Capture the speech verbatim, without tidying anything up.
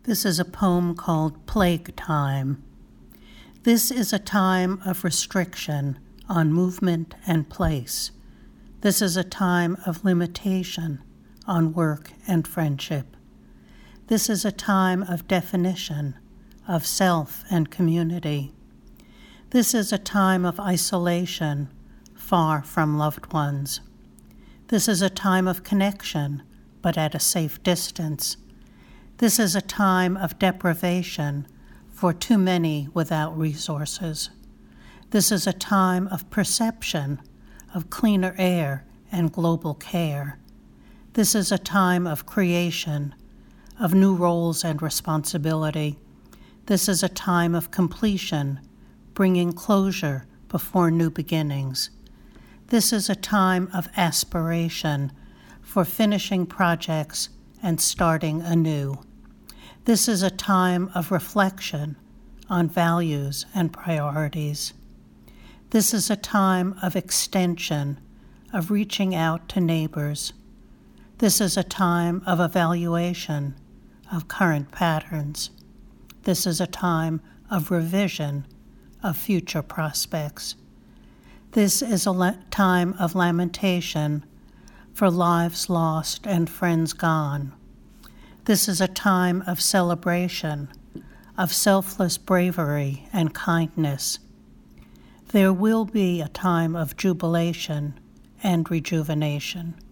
This is a poem called Plague Time. This is a time of restriction on movement and place. This is a time of limitation on work and friendship. This is a time of definition of self and community. This is a time of isolation, far from loved ones. This is a time of connection, but at a safe distance. This is a time of deprivation for too many without resources. This is a time of perception, of cleaner air and global care. This is a time of creation, of new roles and responsibility. This is a time of completion, bringing closure before new beginnings. This is a time of aspiration for finishing projects and starting anew. This is a time of reflection on values and priorities. This is a time of extension, of reaching out to neighbors. This is a time of evaluation of current patterns. This is a time of revision of future prospects. This is a la- time of lamentation for lives lost and friends gone. This is a time of celebration, of selfless bravery and kindness. There will be a time of jubilation and rejuvenation.